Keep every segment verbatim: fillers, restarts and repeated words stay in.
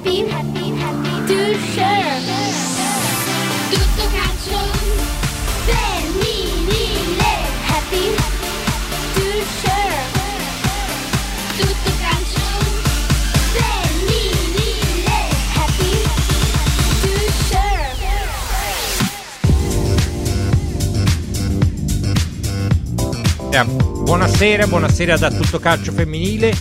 happy, happy, happy to share. Tutto calcio femminile, happy to share. Tutto calcio femminile, happy to share. Buonasera, buonasera da Tutto Calcio Femminile.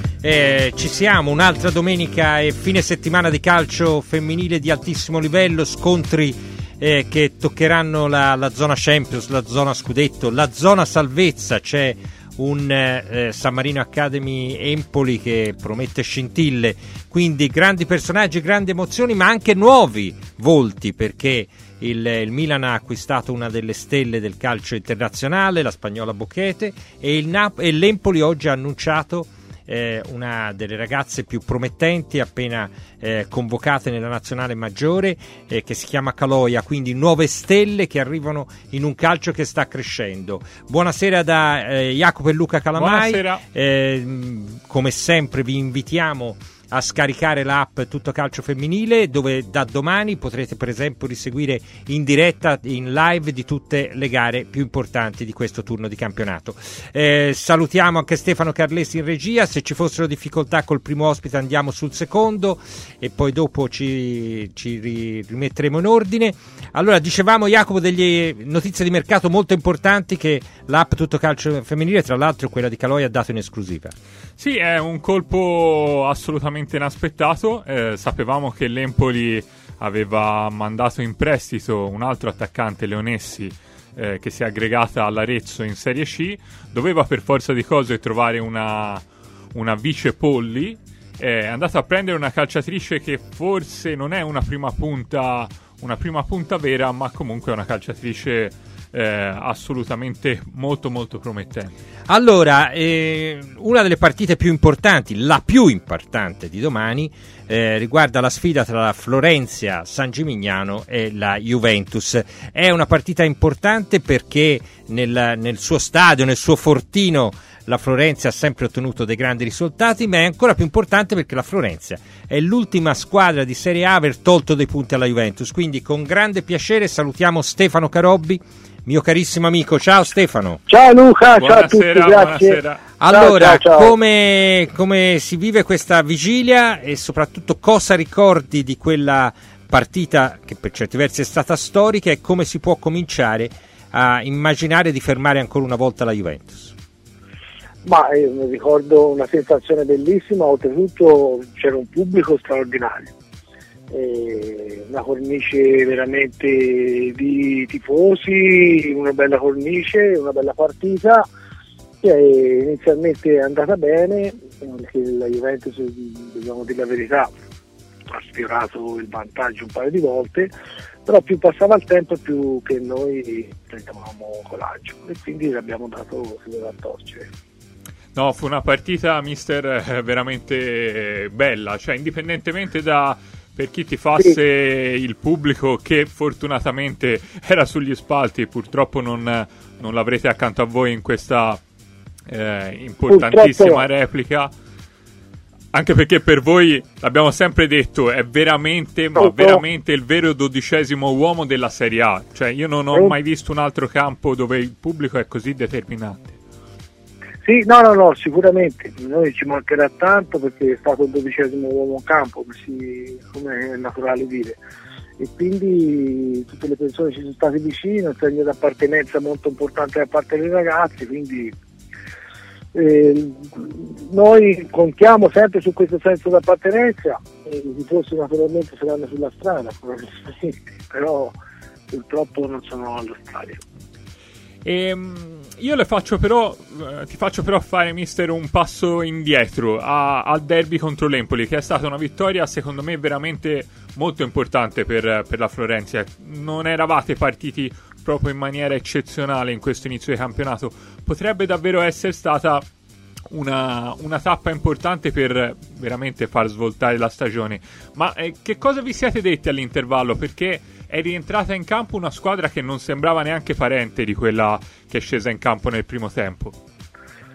Eh, ci siamo, un'altra domenica e fine settimana di calcio femminile di altissimo livello, scontri eh, che toccheranno la, la zona Champions, la zona Scudetto, la zona salvezza. C'è un eh, San Marino Academy Empoli che promette scintille, quindi grandi personaggi, grandi emozioni, ma anche nuovi volti, perché il, il Milan ha acquistato una delle stelle del calcio internazionale, la spagnola Boquete, e, il Nap- e l'Empoli oggi ha annunciato eh, una delle ragazze più promettenti appena eh, convocate nella nazionale maggiore, eh, che si chiama Kaloya, quindi nuove stelle che arrivano in un calcio che sta crescendo. Buonasera da eh, Jacopo e Luca Calamai. Buonasera. Eh, come sempre vi invitiamo a scaricare l'app Tutto Calcio Femminile, dove da domani potrete per esempio riseguire in diretta, in live, di tutte le gare più importanti di questo turno di campionato. Eh, salutiamo anche Stefano Carlesi in regia. Se ci fossero difficoltà col primo ospite andiamo sul secondo e poi dopo ci, ci rimetteremo in ordine. Allora, dicevamo, Jacopo, delle notizie di mercato molto importanti che l'app Tutto Calcio Femminile, tra l'altro quella di Kaloya, ha dato in esclusiva. Sì, è un colpo assolutamente inaspettato. Eh, sapevamo che l'Empoli aveva mandato in prestito un altro attaccante, Leonessi, eh, che si è aggregata all'Arezzo in Serie C. Doveva per forza di cose trovare una, una vice Polli. È andata a prendere una calciatrice che forse non è una prima punta, una prima punta vera, ma comunque è una calciatrice Eh, assolutamente molto molto promettente. Allora, eh, una delle partite più importanti, la più importante di domani, eh, riguarda la sfida tra la Florentia San Gimignano e la Juventus. È una partita importante perché nel, nel suo stadio, nel suo fortino, la Florentia ha sempre ottenuto dei grandi risultati, ma è ancora più importante perché la Florentia è l'ultima squadra di Serie A a aver tolto dei punti alla Juventus. Quindi con grande piacere salutiamo Stefano Carobbi, mio carissimo amico. Ciao Stefano. Ciao Luca, buonasera, ciao a tutti, grazie. Buonasera. Allora, ciao, ciao, ciao. Come, come si vive questa vigilia e soprattutto cosa ricordi di quella partita che per certi versi è stata storica e come si può cominciare a immaginare di fermare ancora una volta la Juventus? Ma io mi ricordo una sensazione bellissima, oltretutto c'era un pubblico straordinario. Eh, una cornice veramente di tifosi, una bella cornice, una bella partita che inizialmente è andata bene perché la Juventus, dobbiamo dire la verità, ha sfiorato il vantaggio un paio di volte, però più passava il tempo più che noi prendevamo coraggio e quindi l'abbiamo dato filo da torcere. No, fu una partita, mister, veramente bella, cioè indipendentemente da per chi tifasse sì. Il pubblico che fortunatamente era sugli spalti, purtroppo non, non l'avrete accanto a voi in questa eh, importantissima purtroppo replica, anche perché per voi, l'abbiamo sempre detto, è veramente, ma veramente il vero dodicesimo uomo della Serie A, cioè io non ho mai visto un altro campo dove il pubblico è così determinante. Sì, no, no, no, sicuramente, noi ci mancherà tanto perché è stato il dodicesimo uomo in campo, così come è naturale dire, e quindi tutte le persone ci sono state vicine, un segno di appartenenza molto importante da parte dei ragazzi, quindi eh, noi contiamo sempre su questo senso di appartenenza e i tifosi naturalmente saranno sulla strada, però purtroppo non sono allo stadio. Ehm, io le faccio però eh, ti faccio però fare, mister, un passo indietro a, al derby contro l'Empoli, che è stata una vittoria secondo me veramente molto importante per, per la Florentia. Non eravate partiti proprio in maniera eccezionale in questo inizio di campionato. Potrebbe davvero essere stata una, una tappa importante per veramente far svoltare la stagione. Ma eh, che cosa vi siete detti all'intervallo? Perché è rientrata in campo una squadra che non sembrava neanche parente di quella che è scesa in campo nel primo tempo.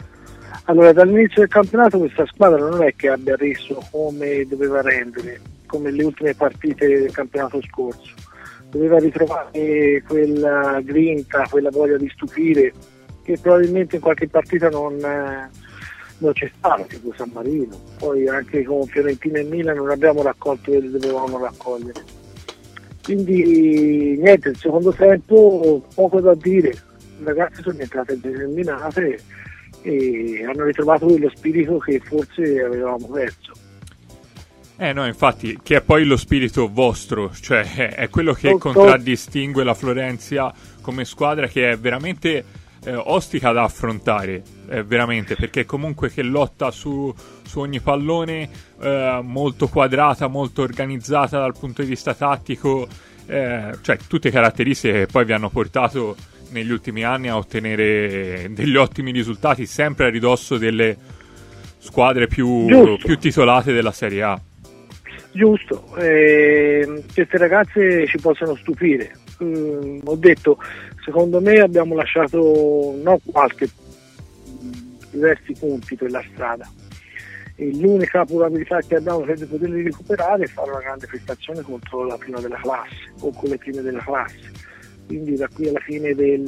Allora, dall'inizio del campionato questa squadra non è che abbia reso come doveva rendere, come le ultime partite del campionato scorso. Doveva ritrovare quella grinta, quella voglia di stupire che probabilmente in qualche partita non, eh, non c'è stata, tipo San Marino. Poi anche con Fiorentina e Milan non abbiamo raccolto quello che dovevamo raccogliere. Quindi niente, il secondo tempo poco da dire, i ragazzi sono entrate determinate e hanno ritrovato quello spirito che forse avevamo perso. Eh no, infatti, che è poi lo spirito vostro, cioè è quello che Tutto. contraddistingue la Florentia come squadra, che è veramente eh, ostica da affrontare, eh, veramente, perché comunque che lotta su, su ogni pallone, eh, molto quadrata, molto organizzata dal punto di vista tattico, eh, cioè tutte caratteristiche che poi vi hanno portato negli ultimi anni a ottenere degli ottimi risultati, sempre a ridosso delle squadre più, più titolate della Serie A. Giusto, eh, queste ragazze ci possono stupire. Mm, ho detto, secondo me abbiamo lasciato non qualche diversi punti per la strada e l'unica probabilità che abbiamo per poterli recuperare è fare una grande prestazione contro la prima della classe o con le prime della classe. Quindi da qui alla fine del,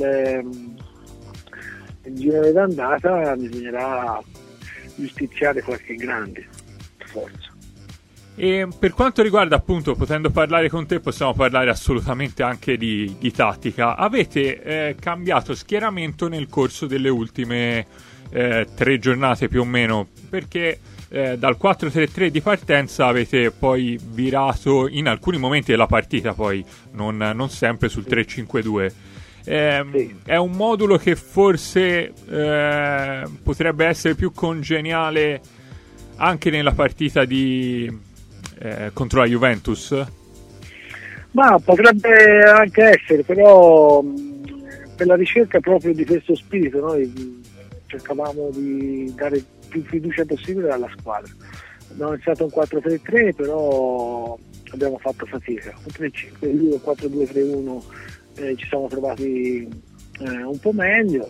del girone d'andata bisognerà giustiziare qualche grande forza. E per quanto riguarda, appunto, potendo parlare con te, possiamo parlare assolutamente anche di, di tattica. Avete eh, cambiato schieramento nel corso delle ultime eh, tre giornate più o meno, perché eh, dal quattro tre tre di partenza avete poi virato in alcuni momenti della partita, poi non, non sempre, sul tre cinque due. Eh, sì. È un modulo che forse eh, potrebbe essere più congeniale anche nella partita di eh, contro la Juventus? Ma potrebbe anche essere, però per la ricerca proprio di questo spirito noi cercavamo di dare più fiducia possibile alla squadra. Abbiamo iniziato un quattro tre tre, però abbiamo fatto fatica. Un tre cinque due, quattro due tre uno eh, ci siamo trovati eh, un po' meglio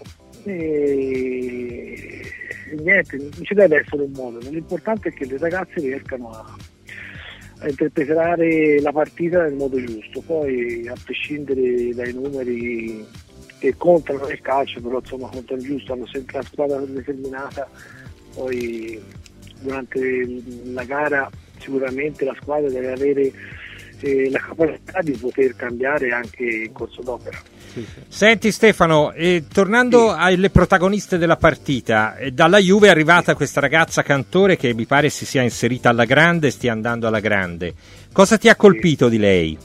e, e niente, non ci deve essere un modo. L'importante è che le ragazze riescano a, a interpretare la partita nel modo giusto. Poi, a prescindere dai numeri che contano nel calcio, però insomma contano giusto, hanno sempre la squadra determinata. Poi durante la gara sicuramente la squadra deve avere eh, la capacità di poter cambiare anche in corso d'opera. Sì, sì. Senti Stefano, eh, tornando sì. alle protagoniste della partita, eh, dalla Juve è arrivata sì. questa ragazza Cantore che mi pare si sia inserita alla grande, stia andando alla grande. Cosa ti ha colpito sì. di lei?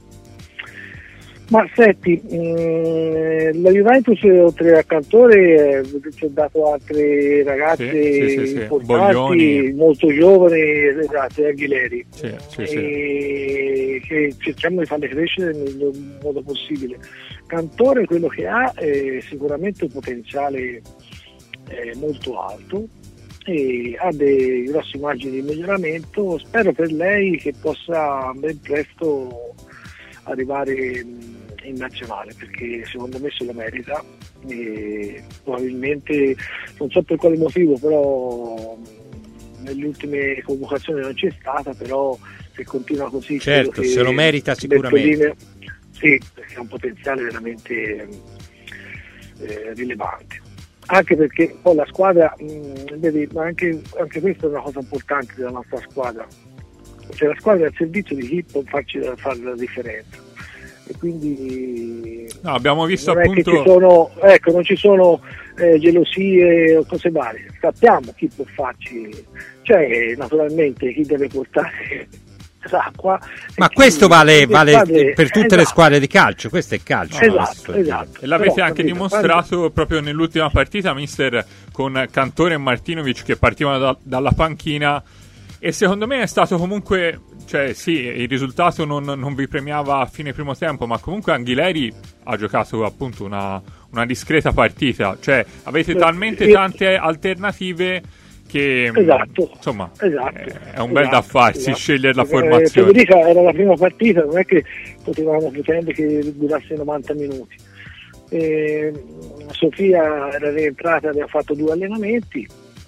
Ma senti, mh, la Juventus oltre a Cantore eh, ci ha dato altre ragazze sì, sì, sì, importanti, Boglioni. Molto giovani, esatto, Aguileri, sì, sì, e, sì. che cerchiamo di farle crescere nel modo possibile. Cantore quello che ha è sicuramente un potenziale eh, molto alto e ha dei grossi margini di miglioramento. Spero per lei che possa ben presto arrivare in nazionale, perché secondo me se lo merita e probabilmente non so per quale motivo, però nelle ultime convocazioni non c'è stata, però se continua così certo se lo merita sicuramente. Sì, perché ha un potenziale veramente eh, rilevante, anche perché poi la squadra mh, vedi, ma anche, anche questa è una cosa importante della nostra squadra, cioè la squadra è al servizio di chi può farci fare la differenza. E quindi no, abbiamo visto non appunto è che ci sono, ecco, non ci sono eh, gelosie o cose varie, sappiamo chi può farci, cioè naturalmente chi deve portare l'acqua. Ma questo chi, vale, vale squadre, per tutte esatto. le squadre di calcio, questo è calcio. Esatto, esatto. E l'avete Però, anche capito, dimostrato quando... proprio nell'ultima partita, mister, con Cantore e Martinovic che partivano da, dalla panchina, e secondo me è stato comunque, cioè sì, il risultato non, non vi premiava a fine primo tempo, ma comunque Aguileri ha giocato appunto una, una discreta partita, cioè avete talmente tante alternative che esatto, insomma esatto, è un bel esatto, da farsi esatto. scegliere la eh, formazione. Federica era la prima partita, non è che potevamo pretendere che durasse novanta minuti. Eh, Sofia era rientrata, aveva fatto due allenamenti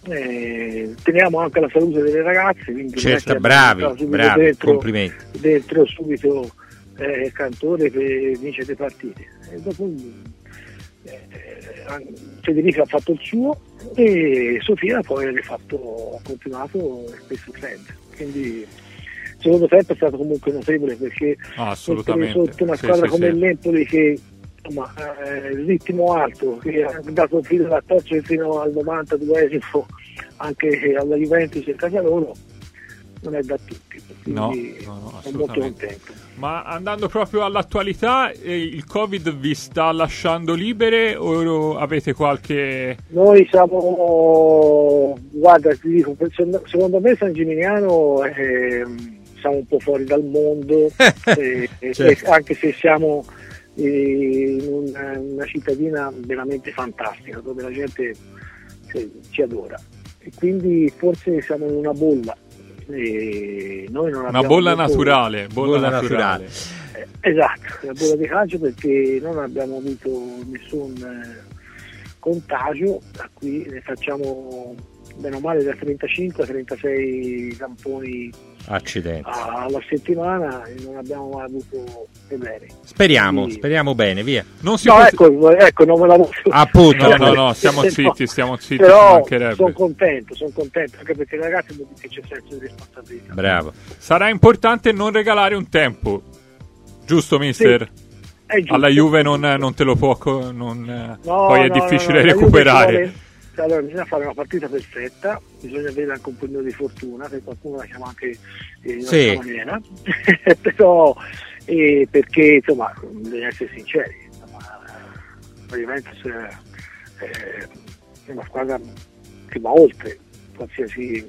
eh, teniamo anche la salute delle ragazze, quindi certo, bravi, bravi, dentro, complimenti. Dentro subito eh, Cantore per vincere le partite. E dopo eh, Federica ha fatto il suo e Sofia poi ha, fatto, ha continuato il stesso trend. Quindi il secondo tempo è stato comunque notevole perché ah, sotto una squadra sì, come sì, il Empoli che insomma, eh, il ritmo alto che ha dato fino alla torcia fino al novantaduesimo anche alla Juventus in casa loro non è da tutti, quindi no, no, no, sono molto contento. Ma andando proprio all'attualità, eh, il Covid vi sta lasciando libere o avete qualche... Noi siamo, guarda ti dico, secondo me San Gimignano eh, siamo un po' fuori dal mondo eh, certo. eh, anche se siamo in una, una cittadina veramente fantastica dove la gente eh, ci adora e quindi forse siamo in una bolla. E noi non una bolla naturale, bolla, bolla naturale, naturale. Eh, esatto, una bolla di calcio perché non abbiamo avuto nessun eh, contagio, da qui ne facciamo bene o male da trentacinque a trentasei tamponi accidenti alla settimana e non abbiamo mai avuto problemi. Speriamo, quindi... speriamo bene, via. Non si no, può... ecco, ecco, non me la voglio. Appunto, no, no, no, stiamo zitti, stiamo zitti. Però sono contento, sono contento, anche perché i ragazzi vuol dire che c'è senso di responsabilità. Bravo. Sarà importante non regalare un tempo, giusto, mister? Sì, alla Juve non, non te lo può, non, no, poi è no, difficile no, no, recuperare. Allora bisogna fare una partita perfetta, bisogna avere anche un po' di fortuna, che qualcuno la chiama anche in una sì. maniera, però eh, perché insomma bisogna essere sinceri, insomma, la Juventus è, è una squadra che va oltre qualsiasi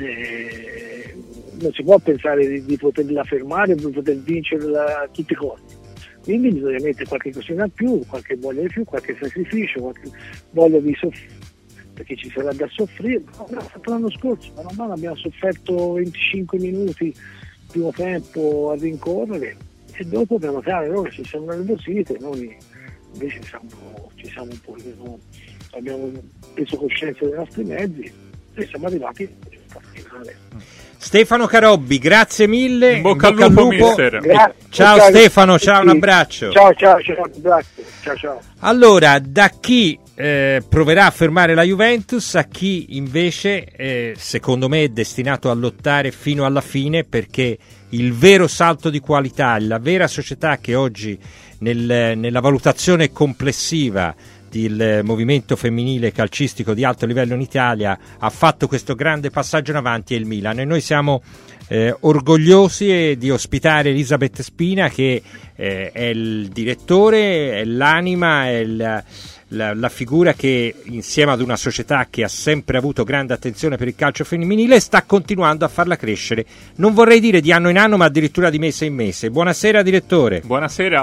eh, non si può pensare di, di poterla fermare, di poter vincerla a tutti i costi. Quindi bisogna mettere qualche cosina in più, qualche voglia in più, qualche sacrificio, qualche voglia di soffrire, perché ci sarà da soffrire. Abbiamo fatto l'anno scorso, ma non abbiamo sofferto venticinque minuti primo tempo a rincorrere e dopo piano piano loro ci siamo nervosite, noi invece siamo, ci siamo un po', abbiamo preso coscienza dei nostri mezzi e siamo arrivati a finale. Stefano Carobbi, grazie mille. In bocca, in bocca al lupo, mister. Gra- ciao okay. Stefano, ciao, un abbraccio. Ciao, ciao, ciao, un abbraccio. Ciao, ciao. Allora, da chi eh, proverà a fermare la Juventus, a chi invece, eh, secondo me, è destinato a lottare fino alla fine, perché il vero salto di qualità, la vera società che oggi nel, nella valutazione complessiva il movimento femminile calcistico di alto livello in Italia ha fatto questo grande passaggio in avanti è il Milan e noi siamo eh, orgogliosi di ospitare Elisabeth Spina che eh, è il direttore, è l'anima, è il, la, la figura che insieme ad una società che ha sempre avuto grande attenzione per il calcio femminile sta continuando a farla crescere, non vorrei dire di anno in anno ma addirittura di mese in mese. Buonasera direttore. Buonasera.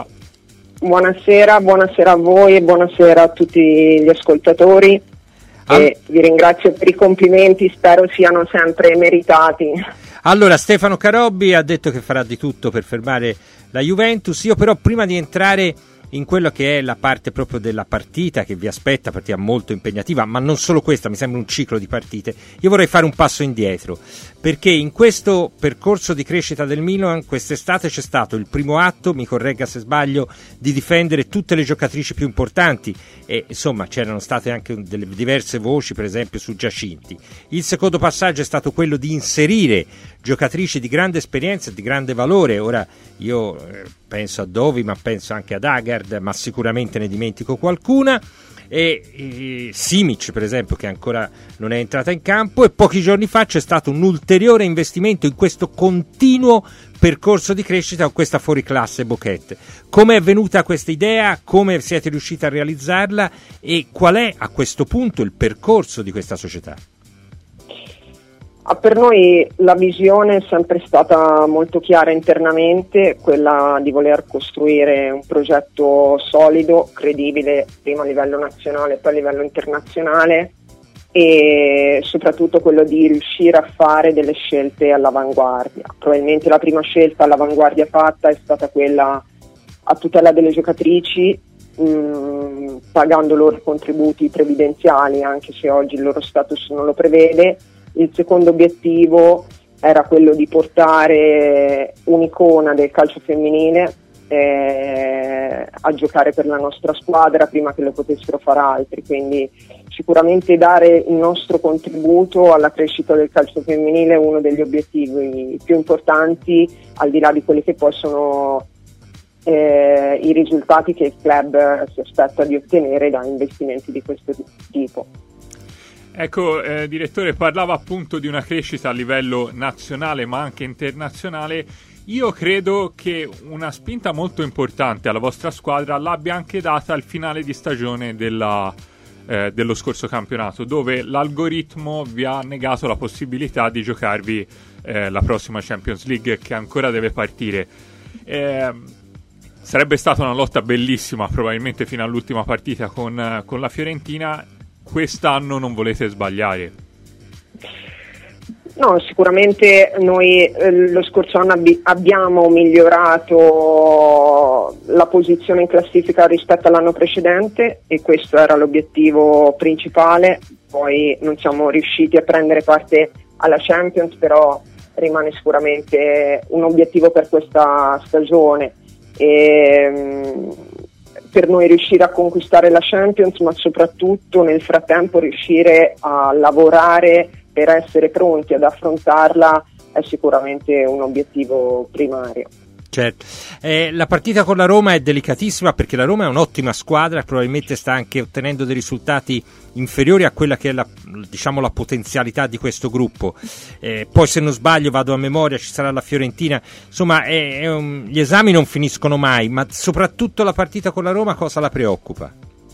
Buonasera, buonasera a voi e buonasera a tutti gli ascoltatori ah. e vi ringrazio per i complimenti, spero siano sempre meritati. Allora, Stefano Carobbi ha detto che farà di tutto per fermare la Juventus, io però prima di entrare in quello che è la parte proprio della partita che vi aspetta, partita molto impegnativa, ma non solo questa, mi sembra un ciclo di partite, io vorrei fare un passo indietro, perché in questo percorso di crescita del Milan quest'estate c'è stato il primo atto, mi corregga se sbaglio, di difendere tutte le giocatrici più importanti e insomma c'erano state anche delle diverse voci per esempio su Giacinti. Il secondo passaggio è stato quello di inserire giocatrici di grande esperienza, di grande valore, ora io eh, penso a Dovi ma penso anche ad Agard, ma sicuramente ne dimentico qualcuna, e, e Simic per esempio che ancora non è entrata in campo, e pochi giorni fa c'è stato un ulteriore investimento in questo continuo percorso di crescita con questa fuoriclasse Boquete. Come è venuta questa idea, come siete riusciti a realizzarla e qual è a questo punto il percorso di questa società? Ah, per noi la visione è sempre stata molto chiara internamente, quella di voler costruire un progetto solido, credibile, prima a livello nazionale e poi a livello internazionale, e soprattutto quello di riuscire a fare delle scelte all'avanguardia. Probabilmente la prima scelta all'avanguardia fatta è stata quella a tutela delle giocatrici, mh, pagando loro contributi previdenziali, anche se oggi il loro status non lo prevede. Il secondo obiettivo era quello di portare un'icona del calcio femminile eh, a giocare per la nostra squadra prima che lo potessero fare altri, quindi sicuramente dare il nostro contributo alla crescita del calcio femminile è uno degli obiettivi più importanti, al di là di quelli che possono eh, i risultati che il club si aspetta di ottenere da investimenti di questo tipo. Ecco, eh, direttore, parlava appunto di una crescita a livello nazionale ma anche internazionale. Io credo che una spinta molto importante alla vostra squadra l'abbia anche data al finale di stagione della, eh, dello scorso campionato, dove l'algoritmo vi ha negato la possibilità di giocarvi eh, la prossima Champions League, che ancora deve partire. Eh, sarebbe stata una lotta bellissima, probabilmente fino all'ultima partita con, con la Fiorentina. Quest'anno non volete sbagliare? No, sicuramente noi eh, lo scorso anno abbi- abbiamo migliorato la posizione in classifica rispetto all'anno precedente e questo era l'obiettivo principale. Poi non siamo riusciti a prendere parte alla Champions, però rimane sicuramente un obiettivo per questa stagione. E, mh, per noi riuscire a conquistare la Champions, ma soprattutto nel frattempo riuscire a lavorare per essere pronti ad affrontarla è sicuramente un obiettivo primario. Certo, eh, la partita con la Roma è delicatissima perché la Roma è un'ottima squadra, probabilmente sta anche ottenendo dei risultati inferiori a quella che è la, diciamo, la potenzialità di questo gruppo. Eh, poi se non sbaglio, vado a memoria, ci sarà la Fiorentina, insomma è, è un, gli esami non finiscono mai, ma soprattutto la partita con la Roma cosa la preoccupa?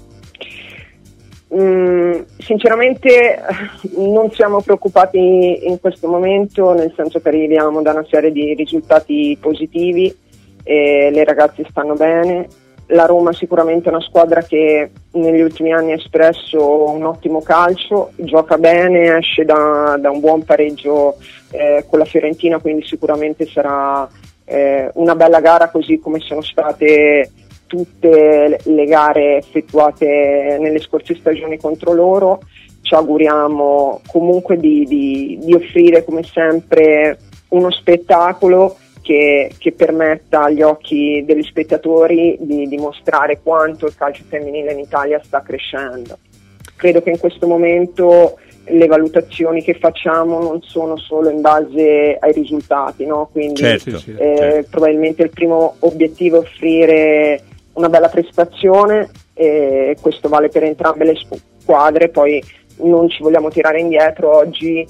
Mm, sinceramente non siamo preoccupati in questo momento, nel senso che arriviamo da una serie di risultati positivi e le ragazze stanno bene. La Roma sicuramente è una squadra che negli ultimi anni ha espresso un ottimo calcio, gioca bene, esce da, da un buon pareggio eh, con la Fiorentina, quindi sicuramente sarà eh, una bella gara, così come sono state tutte le gare effettuate nelle scorse stagioni contro loro. Ci auguriamo comunque di, di, di offrire come sempre uno spettacolo che, che permetta agli occhi degli spettatori di dimostrare quanto il calcio femminile in Italia sta crescendo. Credo che in questo momento le valutazioni che facciamo non sono solo in base ai risultati, no? Quindi certo, eh, certo. probabilmente il primo obiettivo è offrire una bella prestazione e questo vale per entrambe le squadre. Poi non ci vogliamo tirare indietro oggi,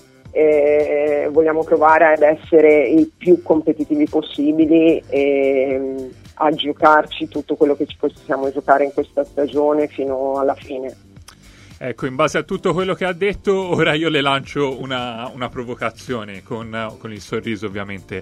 eh, vogliamo provare ad essere i più competitivi possibili e a giocarci tutto quello che ci possiamo giocare in questa stagione fino alla fine. Ecco, in base a tutto quello che ha detto, ora io le lancio una, una provocazione con, con il sorriso, ovviamente.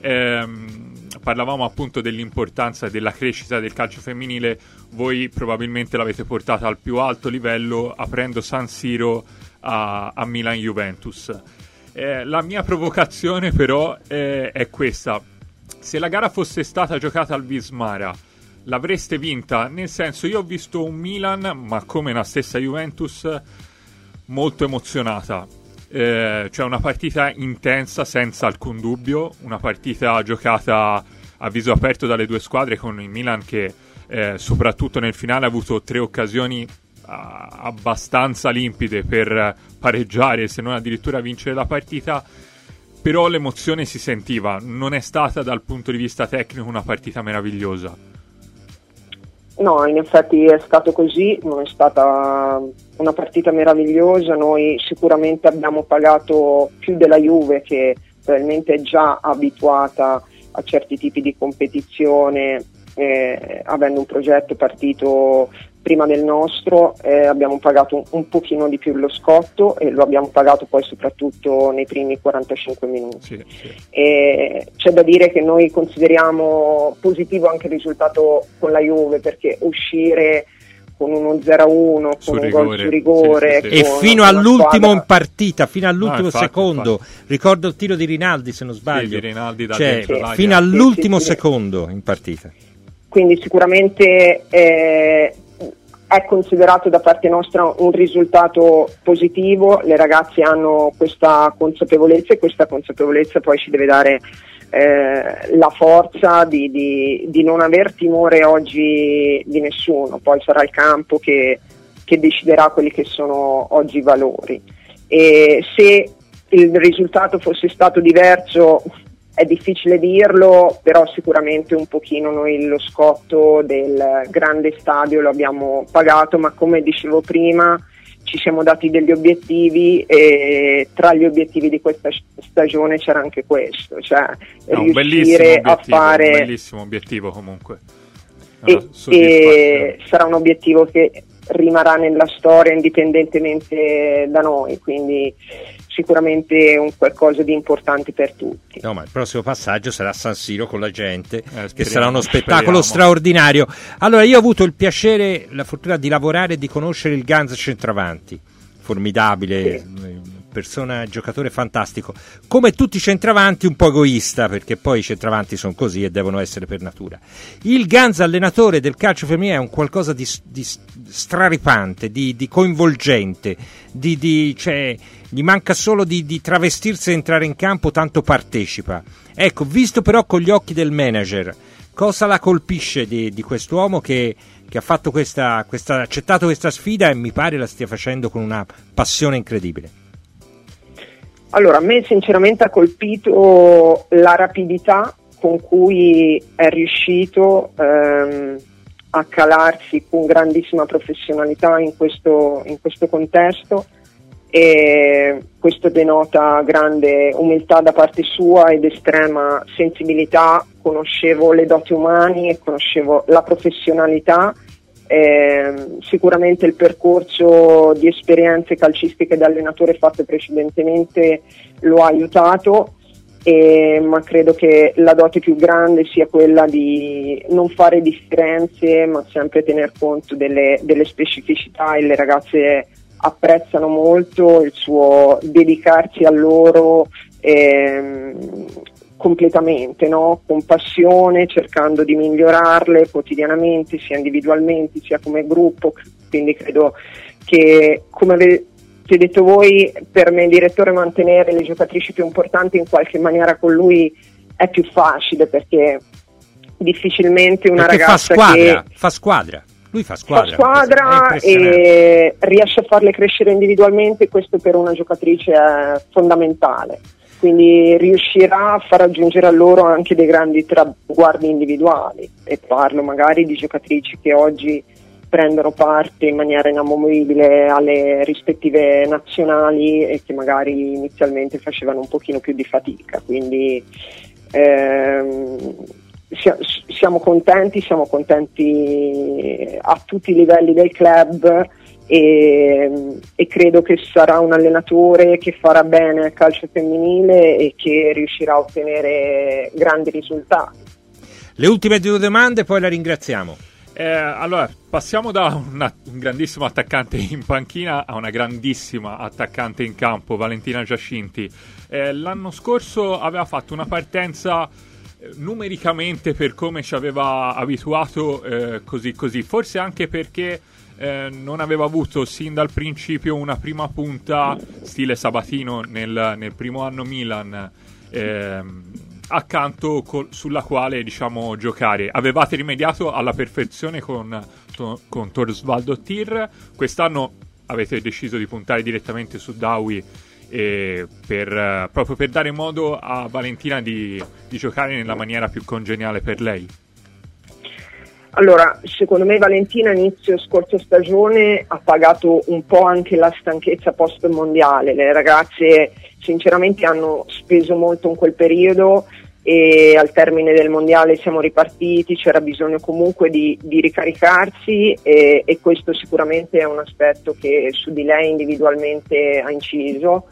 Ehm, parlavamo appunto dell'importanza e della crescita del calcio femminile. Voi probabilmente l'avete portata al più alto livello aprendo San Siro a, a Milan-Juventus. Eh, la mia provocazione però è, è questa: se la gara fosse stata giocata al Vismara, l'avreste vinta? Nel senso, io ho visto un Milan, ma come la stessa Juventus, molto emozionata. Eh, cioè una partita intensa senza alcun dubbio, una partita giocata a viso aperto dalle due squadre, con il Milan che eh, soprattutto nel finale ha avuto tre occasioni uh, abbastanza limpide per pareggiare, se non addirittura vincere la partita. Però l'emozione si sentiva, non è stata dal punto di vista tecnico una partita meravigliosa. No, in effetti è stato così, non è stata una partita meravigliosa. Noi sicuramente abbiamo pagato più della Juve, che probabilmente è già abituata a certi tipi di competizione, eh, avendo un progetto partito prima del nostro. Eh, abbiamo pagato un, un pochino di più lo scotto e lo abbiamo pagato poi soprattutto nei primi quarantacinque minuti. Sì, sì. E c'è da dire che noi consideriamo positivo anche il risultato con la Juve, perché uscire con uno zero a uno, con un gol su rigore, sì, sì, sì. E con fino una all'ultimo squadra... in partita, fino all'ultimo no, infatti, secondo. infatti. Ricordo il tiro di Rinaldi, se non sbaglio. Sì, di Rinaldi da cioè, dentro l'area. fino all'ultimo Sì, sì, sì. secondo in partita. Quindi sicuramente eh, è considerato da parte nostra un risultato positivo, le ragazze hanno questa consapevolezza e questa consapevolezza poi ci deve dare eh, la forza di, di, di non aver timore oggi di nessuno, poi sarà il campo che, che deciderà quelli che sono oggi i valori. E se il risultato fosse stato diverso è difficile dirlo, però sicuramente un pochino noi lo scotto del grande stadio lo abbiamo pagato, ma come dicevo prima ci siamo dati degli obiettivi e tra gli obiettivi di questa stagione c'era anche questo, cioè no, riuscire a fare... un bellissimo obiettivo comunque. E, e sarà un obiettivo che rimarrà nella storia indipendentemente da noi, quindi sicuramente un qualcosa di importante per tutti. No, ma il prossimo passaggio sarà San Siro con la gente, eh, che sarà uno spettacolo speriamo. straordinario. Allora, io ho avuto il piacere, la fortuna di lavorare e di conoscere il Ganz centravanti, formidabile, sì. Persona, giocatore fantastico, come tutti i centravanti un po' egoista, perché poi i centravanti sono così e devono essere per natura. Il Ganz allenatore del calcio femminile è un qualcosa di, di straripante, di, di coinvolgente, di, di, cioè, gli manca solo di, di travestirsi e entrare in campo, tanto partecipa. Ecco, visto però con gli occhi del manager, cosa la colpisce di, di quest'uomo che, che ha fatto questa, questa, accettato questa sfida e mi pare la stia facendo con una passione incredibile? Allora, a me sinceramente ha colpito la rapidità con cui è riuscito ehm, a calarsi con grandissima professionalità in questo, in questo contesto, e questo denota grande umiltà da parte sua ed estrema sensibilità. Conoscevo le doti umane e conoscevo la professionalità. Eh, sicuramente il percorso di esperienze calcistiche da allenatore fatte precedentemente lo ha aiutato, eh, ma credo che la dote più grande sia quella di non fare differenze ma sempre tener conto delle, delle specificità, e le ragazze apprezzano molto il suo dedicarsi a loro ehm, completamente, no? Con passione, cercando di migliorarle quotidianamente, sia individualmente sia come gruppo. Quindi credo che, come avete detto voi, per me direttore mantenere le giocatrici più importanti in qualche maniera con lui è più facile, perché difficilmente una perché ragazza fa squadra, che fa squadra lui fa squadra, fa squadra e riesce a farle crescere individualmente, questo per una giocatrice è fondamentale. Quindi riuscirà a far raggiungere a loro anche dei grandi traguardi individuali, e parlo magari di giocatrici che oggi prendono parte in maniera inamovibile alle rispettive nazionali e che magari inizialmente facevano un pochino più di fatica. Quindi ehm, siamo contenti, siamo contenti a tutti i livelli del club. E, e credo che sarà un allenatore che farà bene al calcio femminile e che riuscirà a ottenere grandi risultati. Le ultime due domande, poi la ringraziamo. Eh, allora, passiamo da una, un grandissimo attaccante in panchina a una grandissima attaccante in campo, Valentina Giacinti. Eh, l'anno scorso aveva fatto una partenza eh, numericamente, per come ci aveva abituato, eh, così così, forse anche perché Eh, non aveva avuto sin dal principio una prima punta stile Sabatino nel, nel primo anno Milan eh, accanto col, sulla quale, diciamo, giocare. Avevate rimediato alla perfezione con, to, con Torsvaldo Tir. Quest'anno avete deciso di puntare direttamente su Dawi eh, per, eh, proprio per dare modo a Valentina di, di giocare nella maniera più congeniale per lei. Allora, secondo me Valentina inizio scorsa stagione ha pagato un po' anche la stanchezza post mondiale. Le ragazze sinceramente hanno speso molto in quel periodo e al termine del mondiale siamo ripartiti, c'era bisogno comunque di, di ricaricarsi e, e questo sicuramente è un aspetto che su di lei individualmente ha inciso.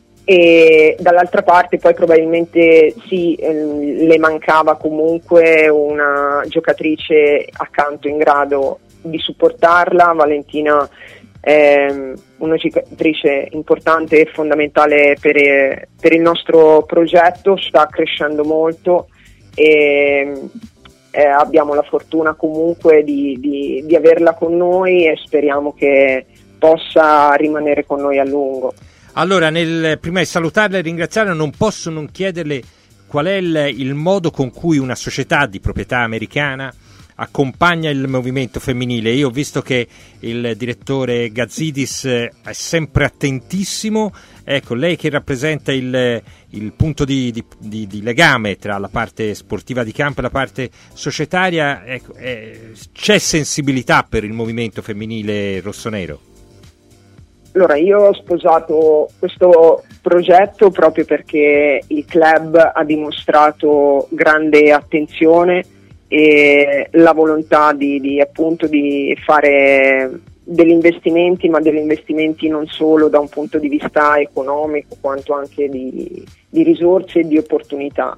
E dall'altra parte poi probabilmente sì, ehm, le mancava comunque una giocatrice accanto in grado di supportarla. Valentina è una giocatrice importante e fondamentale per, per il nostro progetto, sta crescendo molto e eh, abbiamo la fortuna comunque di, di, di averla con noi e speriamo che possa rimanere con noi a lungo. Allora, nel, prima di salutarla e ringraziarla, non posso non chiederle qual è il, il modo con cui una società di proprietà americana accompagna il movimento femminile. Io ho visto che il direttore Gazidis è sempre attentissimo. Ecco, lei che rappresenta il, il punto di, di, di, di legame tra la parte sportiva di campo e la parte societaria, ecco, eh, c'è sensibilità per il movimento femminile rossonero? Allora, io ho sposato questo progetto proprio perché il club ha dimostrato grande attenzione e la volontà di, di appunto di fare degli investimenti, ma degli investimenti non solo da un punto di vista economico quanto anche di, di risorse e di opportunità.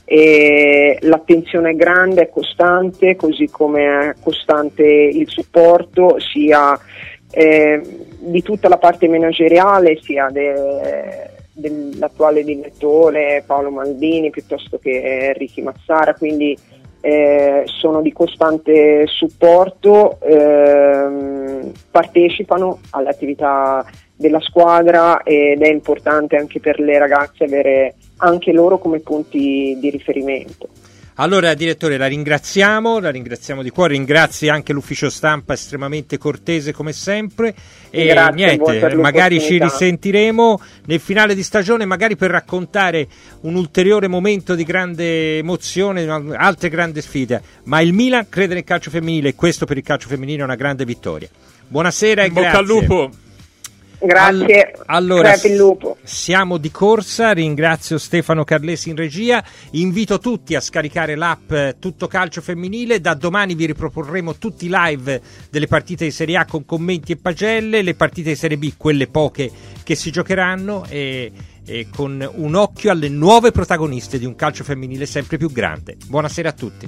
E l'attenzione è grande, è costante, così come è costante il supporto sia eh, di tutta la parte manageriale, sia de, dell'attuale direttore Paolo Maldini piuttosto che Ricky Mazzara, quindi Eh, sono di costante supporto, ehm, partecipano alle attività della squadra ed è importante anche per le ragazze avere anche loro come punti di riferimento. Allora, direttore, la ringraziamo, la ringraziamo di cuore, ringrazio anche l'ufficio stampa estremamente cortese come sempre e Grazie niente, magari ci risentiremo nel finale di stagione, magari per raccontare un ulteriore momento di grande emozione, altre grandi sfide, ma il Milan crede nel calcio femminile e questo per il calcio femminile è una grande vittoria. Buonasera e in bocca grazie. al lupo. Grazie, allora, crepi il lupo. Siamo di corsa, ringrazio Stefano Carlesi in regia, invito tutti a scaricare l'app Tutto Calcio Femminile, da domani vi riproporremo tutti i live delle partite di Serie A con commenti e pagelle, le partite di Serie B, quelle poche che si giocheranno e, e con un occhio alle nuove protagoniste di un calcio femminile sempre più grande. Buonasera a tutti.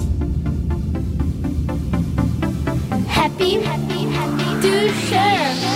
Happy, happy, happy to share.